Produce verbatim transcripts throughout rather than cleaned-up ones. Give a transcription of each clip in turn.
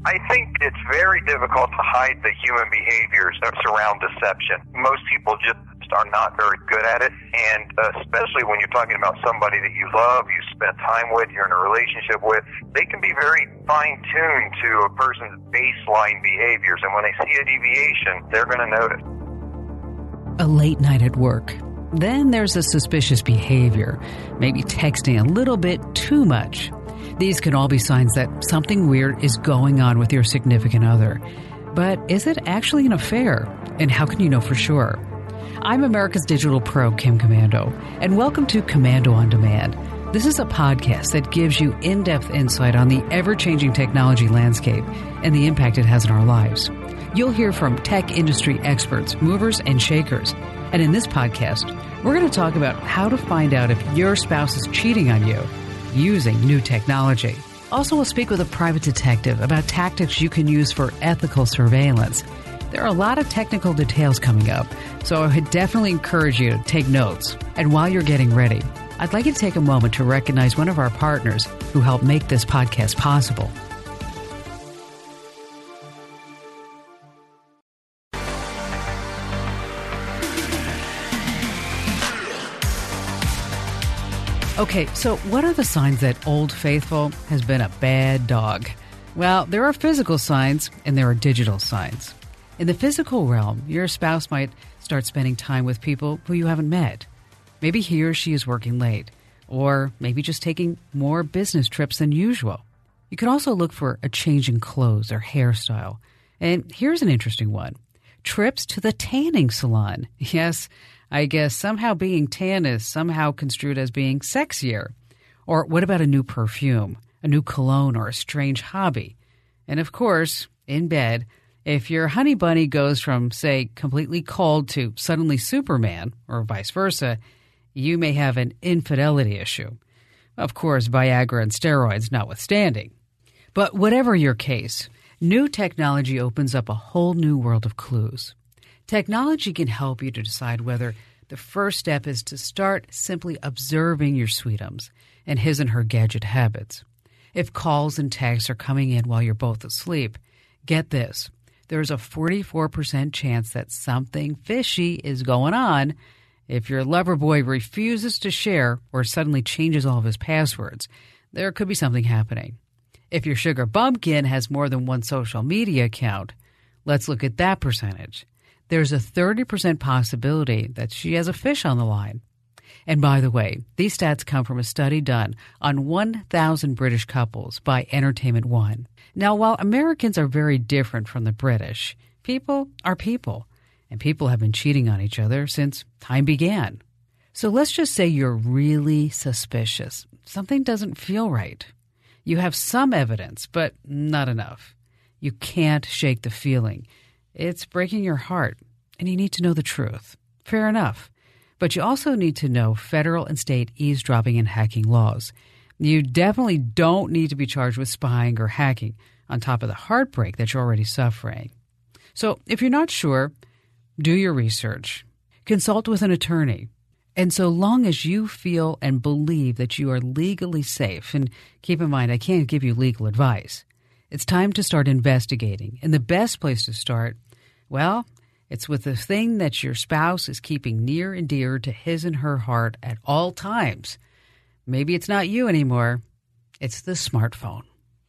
I think it's very difficult to hide the human behaviors that surround deception. Most people just are not very good at it, and especially when you're talking about somebody that you love, you spend time with, you're in a relationship with, they can be very fine-tuned to a person's baseline behaviors, and when they see a deviation, they're going to notice. A late night at work. Then there's a suspicious behavior, maybe texting a little bit too much. These can all be signs that something weird is going on with your significant other. But is it actually an affair? And how can you know for sure? I'm America's Digital Pro, Kim Komando, and welcome to Komando on Demand. This is a podcast that gives you in-depth insight on the ever-changing technology landscape and the impact it has on our lives. You'll hear from tech industry experts, movers and shakers. And in this podcast, we're going to talk about how to find out if your spouse is cheating on you using new technology. Also, we'll speak with a private detective about tactics you can use for ethical surveillance. There are a lot of technical details coming up, so I would definitely encourage you to take notes. And while you're getting ready, I'd like you to take a moment to recognize one of our partners who helped make this podcast possible. Okay, so what are the signs that Old Faithful has been a bad dog? Well, there are physical signs and there are digital signs. In the physical realm, your spouse might start spending time with people who you haven't met. Maybe he or she is working late, or maybe just taking more business trips than usual. You could also look for a change in clothes or hairstyle. And here's an interesting one. Trips to the tanning salon. Yes, I guess somehow being tan is somehow construed as being sexier. Or what about a new perfume, a new cologne, or a strange hobby? And of course, in bed, if your honey bunny goes from, say, completely cold to suddenly Superman, or vice versa, you may have an infidelity issue. Of course, Viagra and steroids notwithstanding. But whatever your case, new technology opens up a whole new world of clues. Technology can help you to decide whether the first step is to start simply observing your sweetums and his and her gadget habits. If calls and texts are coming in while you're both asleep, get this. There's a forty-four percent chance that something fishy is going on. If your lover boy refuses to share or suddenly changes all of his passwords, there could be something happening. If your sugar bumpkin has more than one social media account, let's look at that percentage. There's a thirty percent possibility that she has a fish on the line. And by the way, these stats come from a study done on one thousand British couples by Entertainment One. Now, while Americans are very different from the British, people are people, and people have been cheating on each other since time began. So let's just say you're really suspicious. Something doesn't feel right. You have some evidence, but not enough. You can't shake the feeling. It's breaking your heart, and you need to know the truth. Fair enough. But you also need to know federal and state eavesdropping and hacking laws. You definitely don't need to be charged with spying or hacking on top of the heartbreak that you're already suffering. So if you're not sure, do your research. Consult with an attorney. And so long as you feel and believe that you are legally safe, and keep in mind, I can't give you legal advice, it's time to start investigating. And the best place to start, well, it's with the thing that your spouse is keeping near and dear to his and her heart at all times. Maybe it's not you anymore. It's the smartphone.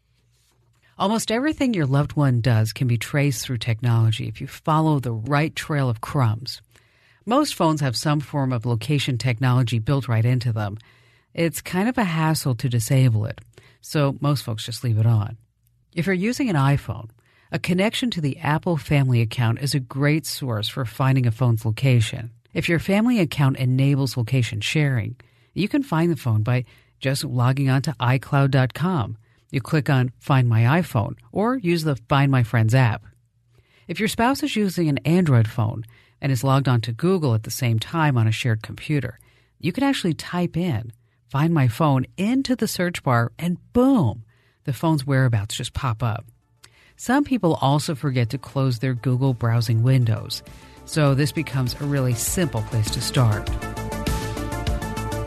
Almost everything your loved one does can be traced through technology if you follow the right trail of crumbs. Most phones have some form of location technology built right into them. It's kind of a hassle to disable it, so most folks just leave it on. If you're using an iPhone, a connection to the Apple Family account is a great source for finding a phone's location. If your family account enables location sharing, you can find the phone by just logging on to i cloud dot com. You click on Find My iPhone or use the Find My Friends app. If your spouse is using an Android phone and is logged on to Google at the same time on a shared computer, you can actually type in Find My Phone into the search bar and boom, the phone's whereabouts just pop up. Some people also forget to close their Google browsing windows, so this becomes a really simple place to start.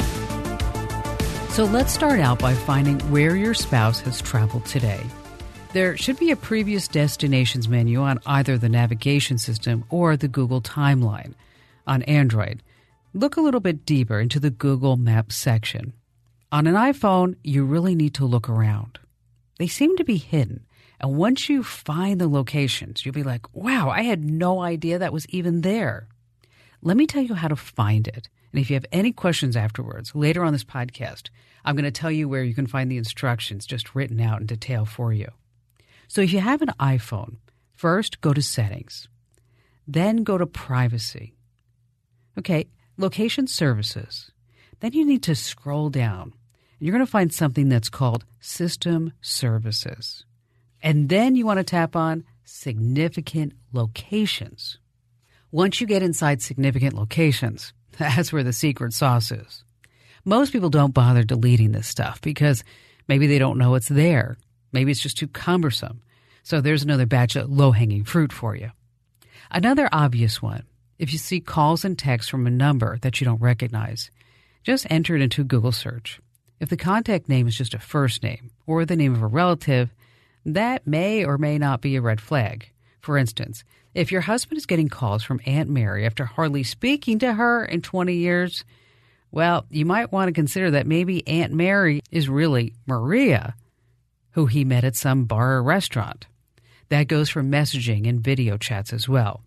So let's start out by finding where your spouse has traveled today. There should be a previous destinations menu on either the navigation system or the Google timeline. On Android, look a little bit deeper into the Google Maps section. On an iPhone, you really need to look around. They seem to be hidden, and once you find the locations, you'll be like, wow, I had no idea that was even there. Let me tell you how to find it. And if you have any questions afterwards, later on this podcast, I'm going to tell you where you can find the instructions just written out in detail for you. So if you have an iPhone, first go to Settings, then go to Privacy. Okay, Location Services. Then you need to scroll down. And you're going to find something that's called System Services. And then you want to tap on Significant Locations. Once you get inside Significant Locations, that's where the secret sauce is. Most people don't bother deleting this stuff because maybe they don't know it's there. Maybe it's just too cumbersome. So there's another batch of low-hanging fruit for you. Another obvious one, if you see calls and texts from a number that you don't recognize, just enter it into Google search. If the contact name is just a first name or the name of a relative, that may or may not be a red flag. For instance, if your husband is getting calls from Aunt Mary after hardly speaking to her in twenty years, well, you might want to consider that maybe Aunt Mary is really Maria, who he met at some bar or restaurant. That goes for messaging and video chats as well.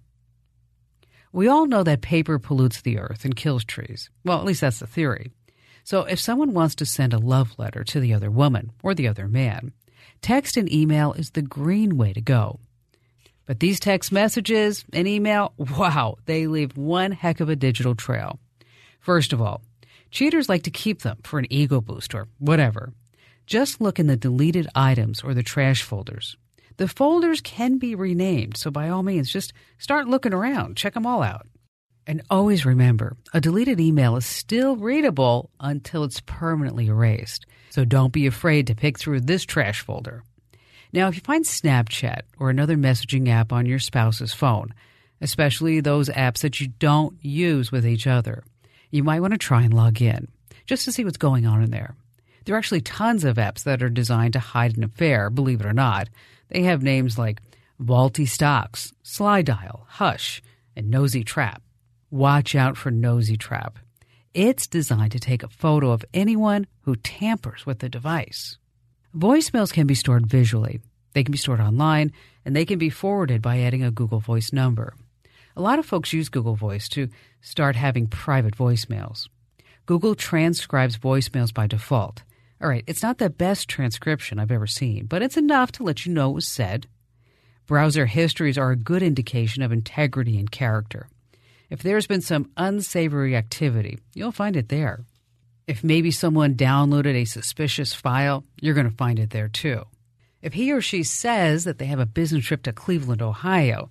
We all know that paper pollutes the earth and kills trees. Well, at least that's the theory. So if someone wants to send a love letter to the other woman or the other man, text and email is the green way to go. But these text messages and email, wow, they leave one heck of a digital trail. First of all, cheaters like to keep them for an ego boost or whatever. Just look in the deleted items or the trash folders. The folders can be renamed, so by all means, just start looking around. Check them all out. And always remember, a deleted email is still readable until it's permanently erased. So don't be afraid to pick through this trash folder. Now, if you find Snapchat or another messaging app on your spouse's phone, especially those apps that you don't use with each other, you might want to try and log in just to see what's going on in there. There are actually tons of apps that are designed to hide an affair, believe it or not. They have names like Vaulty Stocks, Sly Dial, Hush, and Nosy Trap. Watch out for Nosy Trap. It's designed to take a photo of anyone who tampers with the device. Voicemails can be stored visually. They can be stored online, and they can be forwarded by adding a Google Voice number. A lot of folks use Google Voice to start having private voicemails. Google transcribes voicemails by default. All right, it's not the best transcription I've ever seen, but it's enough to let you know it was said. Browser histories are a good indication of integrity and character. If there's been some unsavory activity, you'll find it there. If maybe someone downloaded a suspicious file, you're going to find it there too. If he or she says that they have a business trip to Cleveland, Ohio,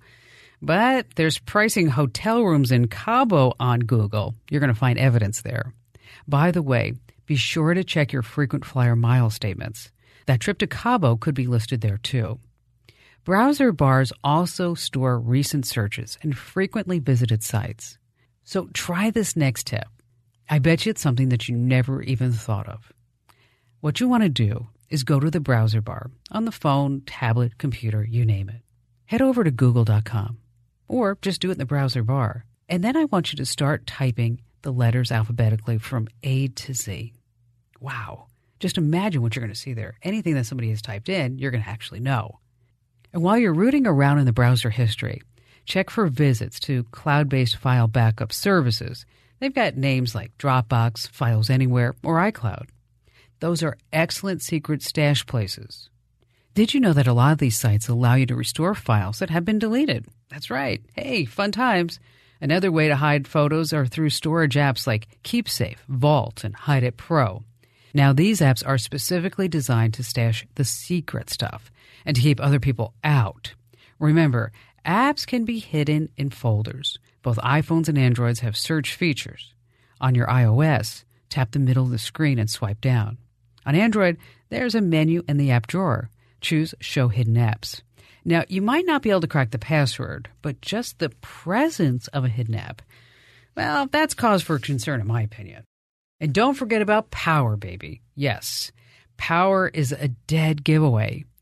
but there's pricing hotel rooms in Cabo on Google, you're going to find evidence there. By the way, be sure to check your frequent flyer mile statements. That trip to Cabo could be listed there too. Browser bars also store recent searches and frequently visited sites. So try this next tip. I bet you it's something that you never even thought of. What you want to do is go to the browser bar on the phone, tablet, computer, you name it. Head over to google dot com or just do it in the browser bar. And then I want you to start typing the letters alphabetically from A to Z. Wow. Just imagine what you're going to see there. Anything that somebody has typed in, you're going to actually know. And while you're rooting around in the browser history, check for visits to cloud-based file backup services. They've got names like Dropbox, Files Anywhere, or iCloud. Those are excellent secret stash places. Did you know that a lot of these sites allow you to restore files that have been deleted? That's right. Hey, fun times. Another way to hide photos are through storage apps like KeepSafe, Vault, and HideIt Pro. Now, these apps are specifically designed to stash the secret stuff and to keep other people out. Remember, apps can be hidden in folders. Both iPhones and Androids have search features. On your iOS, tap the middle of the screen and swipe down. On Android, there's a menu in the app drawer. Choose Show Hidden Apps. Now, you might not be able to crack the password, but just the presence of a hidden app, well, that's cause for concern in my opinion. And don't forget about Power, baby. Yes, Power is a dead giveaway.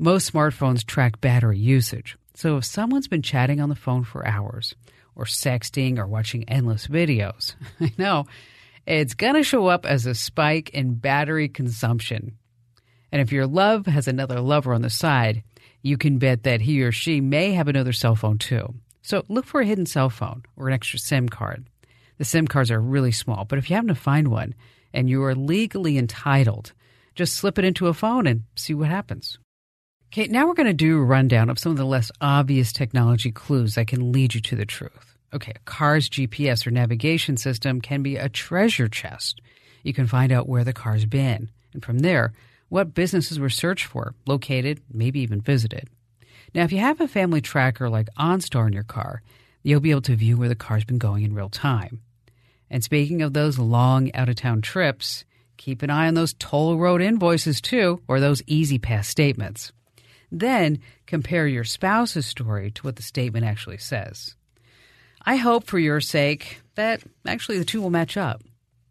Most smartphones track battery usage. So if someone's been chatting on the phone for hours, or sexting, or watching endless videos, I know, it's going to show up as a spike in battery consumption. And if your love has another lover on the side, you can bet that he or she may have another cell phone too. So look for a hidden cell phone or an extra SIM card. The SIM cards are really small, but if you happen to find one and you are legally entitled, just slip it into a phone and see what happens. Okay, now we're going to do a rundown of some of the less obvious technology clues that can lead you to the truth. Okay, a car's G P S or navigation system can be a treasure chest. You can find out where the car's been, and from there, what businesses were searched for, located, maybe even visited. Now, if you have a family tracker like OnStar in your car, you'll be able to view where the car's been going in real time. And speaking of those long out-of-town trips, keep an eye on those toll road invoices too, or those Easy Pass statements. Then compare your spouse's story to what the statement actually says. I hope for your sake that actually the two will match up.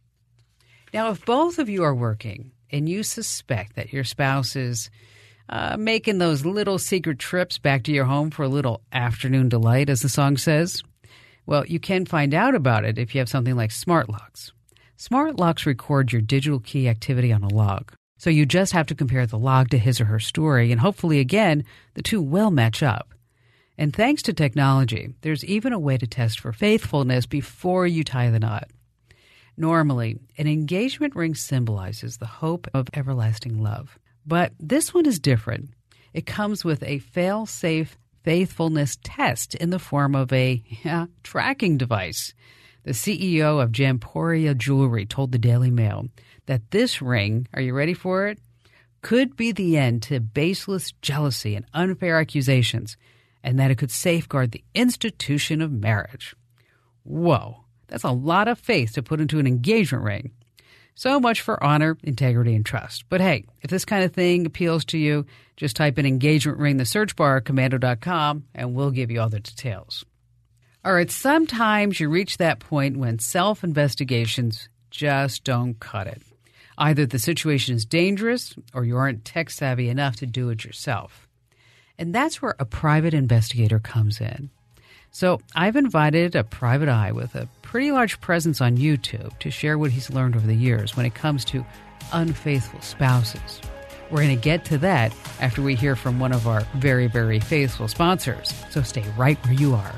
Now, if both of you are working and you suspect that your spouse is uh, making those little secret trips back to your home for a little afternoon delight, as the song says, well, you can find out about it if you have something like smart locks. Smart locks record your digital key activity on a log. So you just have to compare the log to his or her story, and hopefully, again, the two will match up. And thanks to technology, there's even a way to test for faithfulness before you tie the knot. Normally, an engagement ring symbolizes the hope of everlasting love. But this one is different. It comes with a fail-safe faithfulness test in the form of a yeah, tracking device. The C E O of Jamporia Jewelry told the Daily Mail that this ring, are you ready for it, could be the end to baseless jealousy and unfair accusations, and that it could safeguard the institution of marriage. Whoa, that's a lot of faith to put into an engagement ring. So much for honor, integrity, and trust. But hey, if this kind of thing appeals to you, just type in engagement ring in the search bar at komando dot com and we'll give you all the details. All right, sometimes you reach that point when self-investigations just don't cut it. Either the situation is dangerous or you aren't tech-savvy enough to do it yourself. And that's where a private investigator comes in. So I've invited a private eye with a pretty large presence on YouTube to share what he's learned over the years when it comes to unfaithful spouses. We're going to get to that after we hear from one of our very, very faithful sponsors. So stay right where you are.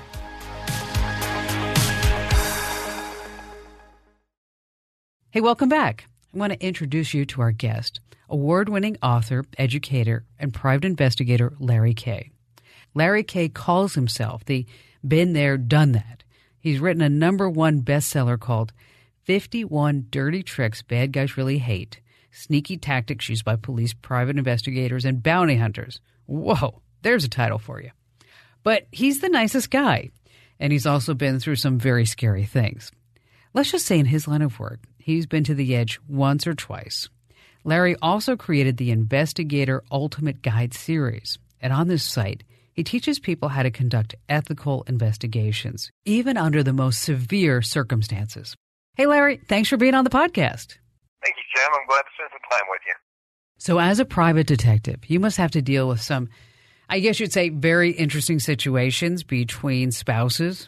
Hey, welcome back. I want to introduce you to our guest, award-winning author, educator, and private investigator Larry Kay. Larry Kay calls himself the been there, done that. He's written a number one bestseller called fifty-one Dirty Tricks Bad Guys Really Hate, Sneaky Tactics Used by Police, Private Investigators, and Bounty Hunters. Whoa, there's a title for you. But he's the nicest guy, and he's also been through some very scary things. Let's just say in his line of work, he's been to the edge once or twice. Larry also created the Investigator Ultimate Guide series, and on this site, he teaches people how to conduct ethical investigations, even under the most severe circumstances. Hey, Larry, thanks for being on the podcast. Thank you, Jim. I'm glad to spend some time with you. So as a private detective, you must have to deal with some, I guess you'd say, very interesting situations between spouses.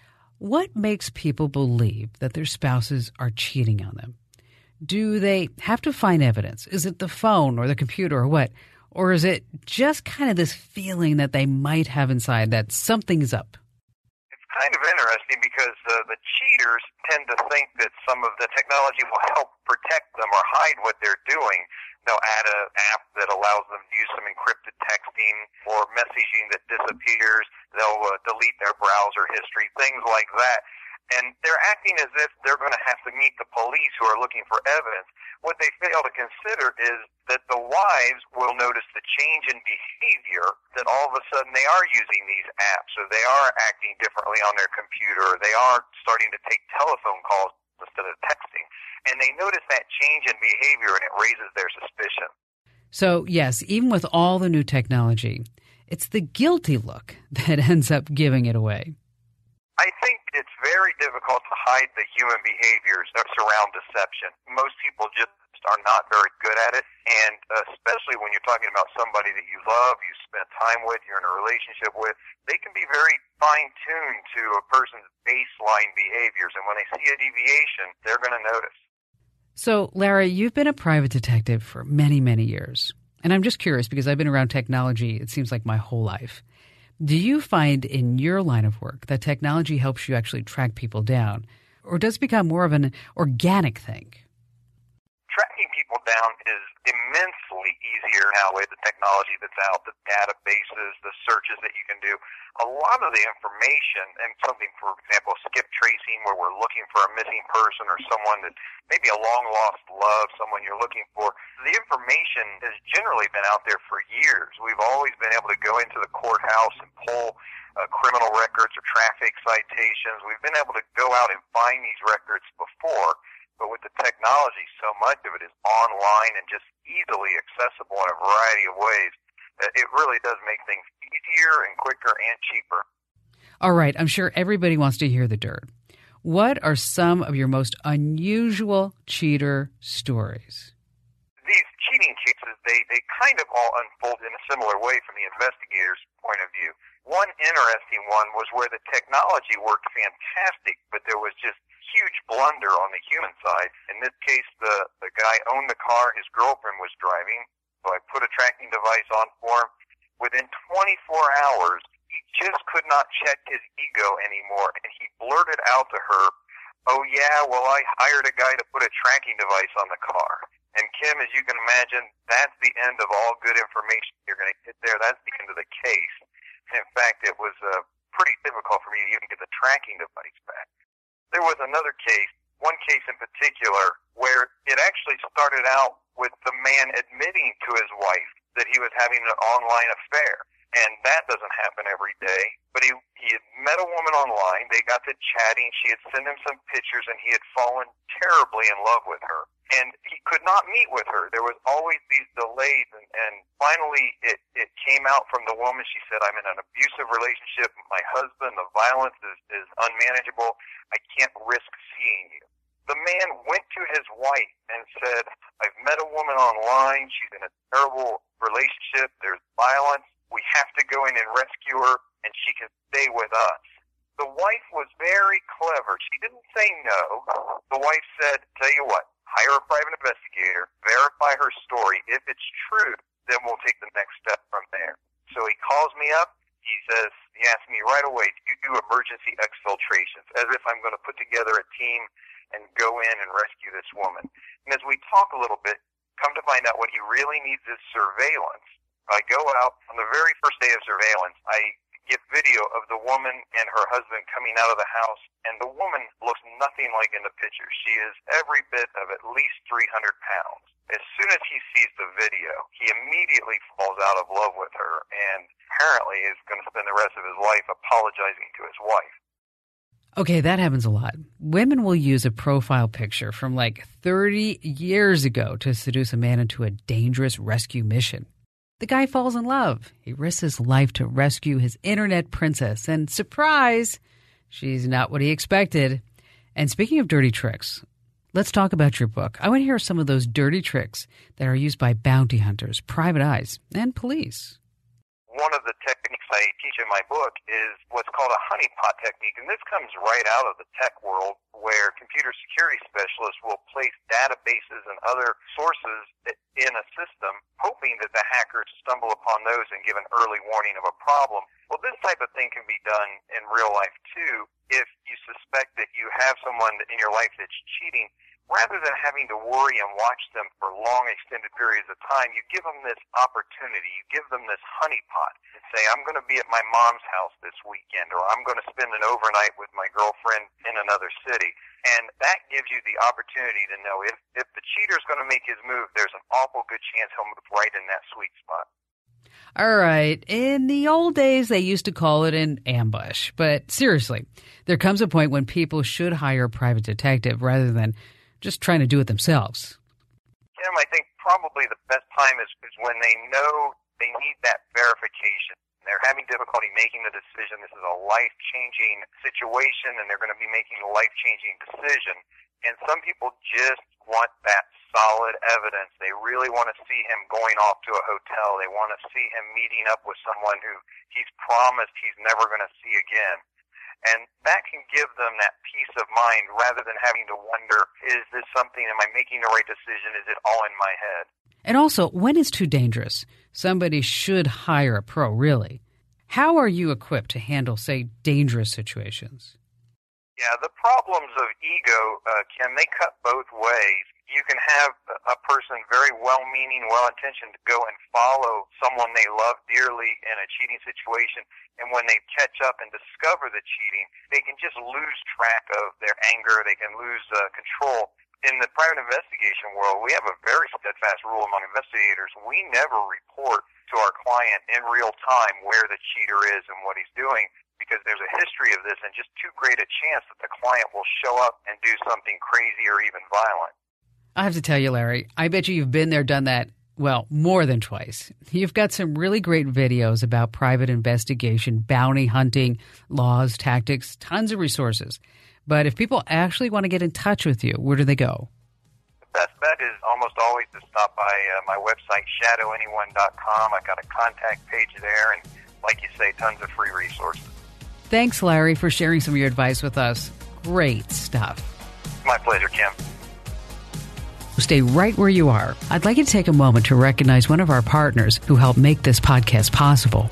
What makes people believe that their spouses are cheating on them? Do they have to find evidence? Is it the phone or the computer or what? Or is it just kind of this feeling that they might have inside that something's up? It's kind of interesting because uh, the cheaters tend to think that some of the technology will help protect them or hide what they're doing. They'll add an app that allows them to use some encrypted texting or messaging that disappears. They'll uh, delete their browser history, things like that. And they're acting as if they're going to have to meet the police who are looking for evidence. What they fail to consider is that the wives will notice the change in behavior, that all of a sudden they are using these apps, or they are acting differently on their computer, or they are starting to take telephone calls instead of texting. And they notice that change in behavior, and it raises their suspicion. So, yes, even with all the new technology, it's the guilty look that ends up giving it away. I think it's very difficult to hide the human behaviors that surround deception. Most people just are not very good at it. And uh, especially when you're talking about somebody that you love, you spend time with, you're in a relationship with, they can be very fine-tuned to a person's baseline behaviors. And when they see a deviation, they're going to notice. So, Larry, you've been a private detective for many, many years. And I'm just curious because I've been around technology, it seems like my whole life. Do you find in your line of work that technology helps you actually track people down? Or does it become more of an organic thing? Tracking people down is immensely easier now with the technology that's out, the databases, the searches that you can do. A lot of the information, and something, for example, skip tracing, where we're looking for a missing person or someone that maybe a long-lost love, someone you're looking for, the information has generally been out there for years. We've always been able to go into the courthouse and pull uh, criminal records or traffic citations. We've been able to go out and find these records before. But with the technology, so much of it is online and just easily accessible in a variety of ways. It really does make things easier and quicker and cheaper. All right. I'm sure everybody wants to hear the dirt. What are some of your most unusual cheater stories? These cheating cases, they, they kind of all unfold in a similar way from the investigator's point of view. One interesting one was where the technology worked fantastic, but there was just huge blunder on the human side. In this case, the, the guy owned the car his girlfriend was driving, so I put a tracking device on for him. Within twenty-four hours, he just could not check his ego anymore, and he blurted out to her, "Oh yeah, well I hired a guy to put a tracking device on the car." And Kim, as you can imagine, that's the end of all good information you're going to get there. That's the end of the case. And in fact, it was uh, pretty difficult for me to even get the tracking device back. There was another case, one case in particular, where it actually started out with the man admitting to his wife that he was having an online affair. And that doesn't happen every day. But he, he had met a woman online. They got to chatting. She had sent him some pictures, and he had fallen terribly in love with her. And he could not meet with her. There was always these delays. And, and finally, it, it came out from the woman. She said, "I'm in an abusive relationship with my husband. The violence is, is unmanageable. I can't risk seeing you." The man went to his wife and said, "I've met a woman online. She's in a terrible relationship. There's violence. We have to go in and rescue her, and she can stay with us." The wife was very clever. She didn't say no. The wife said, "Tell you what, hire a private investigator, verify her story. If it's true, then we'll take the next step from there." So he calls me up. He says, he asked me right away, "Do you do emergency exfiltrations?" As if I'm going to put together a team and go in and rescue this woman. And as we talk a little bit, come to find out what he really needs is surveillance. I go out on the very first day of surveillance. I get video of the woman and her husband coming out of the house, and the woman looks nothing like in the picture. She is every bit of at least three hundred pounds. As soon as he sees the video, he immediately falls out of love with her and apparently is going to spend the rest of his life apologizing to his wife. Okay, that happens a lot. Women will use a profile picture from like thirty years ago to seduce a man into a dangerous rescue mission. The guy falls in love. He risks his life to rescue his internet princess. And surprise, she's not what he expected. And speaking of dirty tricks, let's talk about your book. I want to hear some of those dirty tricks that are used by bounty hunters, private eyes, and police. One of the techniques I teach in my book is what's called a honeypot technique, and this comes right out of the tech world, where computer security specialists will place databases and other sources in a system, hoping that the hackers stumble upon those and give an early warning of a problem. Well, this type of thing can be done in real life, too. If you suspect that you have someone in your life that's cheating, rather than having to worry and watch them for long extended periods of time, you give them this opportunity, you give them this honeypot, and say, "I'm going to be at my mom's house this weekend," or "I'm going to spend an overnight with my girlfriend in another city." And that gives you the opportunity to know if, if the cheater's going to make his move, there's an awful good chance he'll move right in that sweet spot. All right. In the old days, they used to call it an ambush. But seriously, there comes a point when people should hire a private detective rather than just trying to do it themselves. Tim, I think probably the best time is, is when they know they need that verification. They're having difficulty making the decision. This is a life-changing situation, and they're going to be making a life-changing decision. And some people just want that solid evidence. They really want to see him going off to a hotel. They want to see him meeting up with someone who he's promised he's never going to see again. And that can give them that peace of mind rather than having to wonder, is this something, am I making the right decision? Is it all in my head? And also, when it's too dangerous, somebody should hire a pro, really. How are you equipped to handle, say, dangerous situations? Yeah, the problems of ego, uh, Kim, they cut both ways. You can have a person very well-meaning, well-intentioned go and follow someone they love dearly in a cheating situation, and when they catch up and discover the cheating, they can just lose track of their anger, they can lose uh, control. In the private investigation world, we have a very steadfast rule among investigators. We never report to our client in real time where the cheater is and what he's doing, because there's a history of this and just too great a chance that the client will show up and do something crazy or even violent. I have to tell you, Larry, I bet you you've been there, done that, well, more than twice. You've got some really great videos about private investigation, bounty hunting, laws, tactics, tons of resources. But if people actually want to get in touch with you, where do they go? The best bet is almost always to stop by uh, my website, shadow anyone dot com. I've got a contact page there, and like you say, tons of free resources. Thanks, Larry, for sharing some of your advice with us. Great stuff. My pleasure, Kim. Stay right where you are. I'd like you to take a moment to recognize one of our partners who helped make this podcast possible.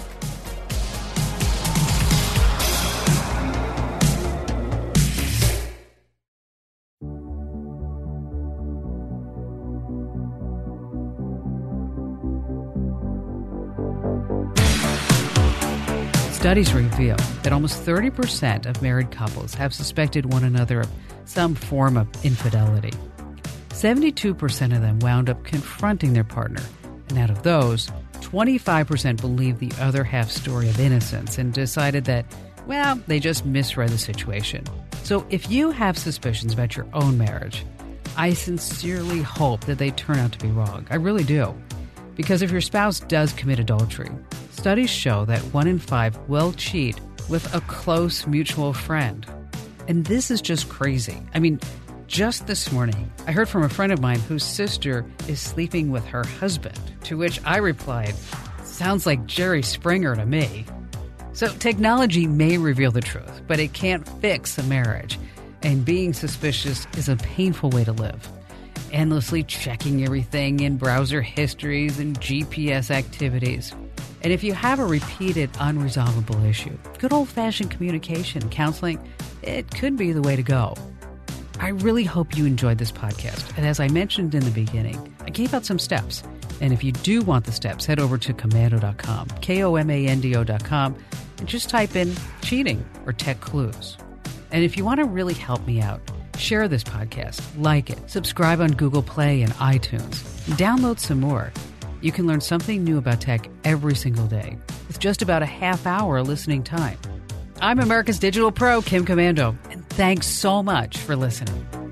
Studies reveal that almost thirty percent of married couples have suspected one another of some form of infidelity. seventy-two percent of them wound up confronting their partner, and out of those, twenty-five percent believed the other half's story of innocence and decided that, well, they just misread the situation. So if you have suspicions about your own marriage, I sincerely hope that they turn out to be wrong. I really do. Because if your spouse does commit adultery, studies show that one in five will cheat with a close mutual friend. And this is just crazy. I mean, just this morning, I heard from a friend of mine whose sister is sleeping with her husband, to which I replied, sounds like Jerry Springer to me. So technology may reveal the truth, but it can't fix a marriage. And being suspicious is a painful way to live. Endlessly checking everything in browser histories and G P S activities. And if you have a repeated unresolvable issue, good old-fashioned communication, counseling, it could be the way to go. I really hope you enjoyed this podcast. And as I mentioned in the beginning, I gave out some steps. And if you do want the steps, head over to komando dot com, K O M A N D O dot com, and just type in cheating or tech clues. And if you want to really help me out, share this podcast, like it, subscribe on Google Play and iTunes, and download some more. You can learn something new about tech every single day with just about a half hour listening time. I'm America's Digital Pro, Kim Komando, and thanks so much for listening.